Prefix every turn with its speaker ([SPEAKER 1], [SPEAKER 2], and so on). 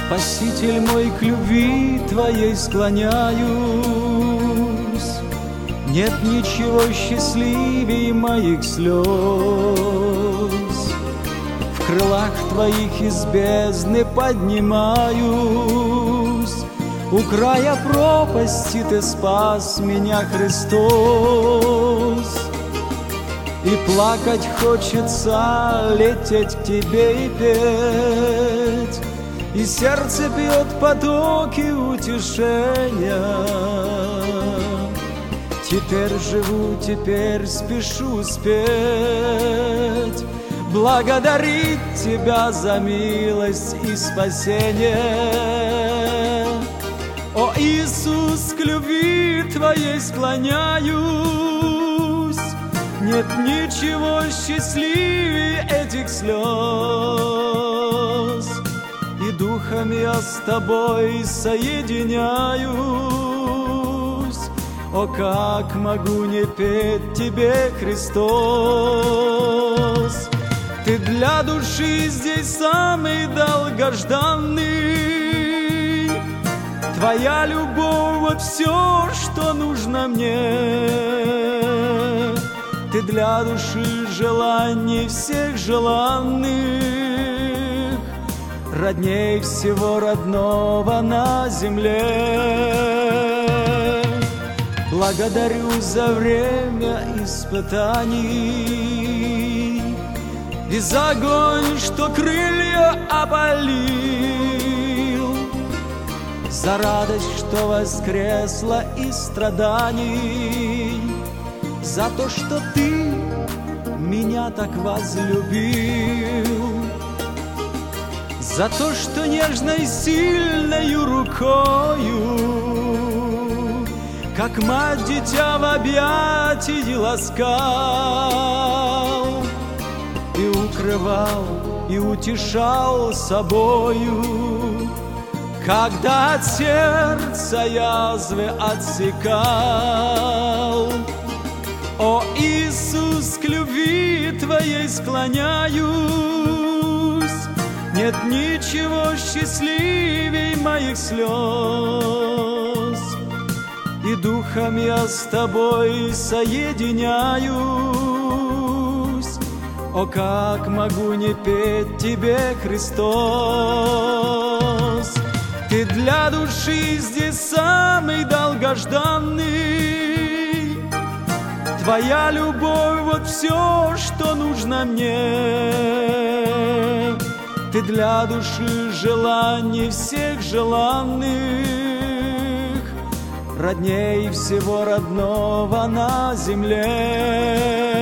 [SPEAKER 1] Спаситель мой, к любви Твоей склоняюсь. Нет ничего счастливее моих слез. В крылах Твоих из бездны поднимаюсь. У края пропасти Ты спас меня, Христос. И плакать хочется, лететь к Тебе и петь, и сердце пьет потоки утешения. Теперь живу, теперь спешу спеть, благодарить Тебя за милость и спасение. О, Иисус, к любви Твоей склоняюсь. Нет ничего счастливее этих слез. И духом я с Тобой соединяюсь. О, как могу не петь Тебе, Христос! Ты для души здесь самый долгожданный. Твоя любовь — вот все, что нужно мне. Ты для души желаний всех желанных, родней всего родного на земле. Благодарю за время испытаний и за огонь, что крылья опалил, за радость, что воскресла из страданий, за то, что Ты меня так возлюбил, за то, что нежной сильною рукою, как мать дитя в объятии ласкал, и укрывал, и утешал собою, когда от сердца язвы отсекал. О, Иисус, к любви Твоей склоняюсь. Нет ничего счастливей моих слез. И духом я с Тобой соединяюсь. О, как могу не петь Тебе, Христос! Ты для души здесь самый долгожданный. Твоя любовь — вот все, что нужно мне. Ты для души желаний всех желанных, родней всего родного на земле.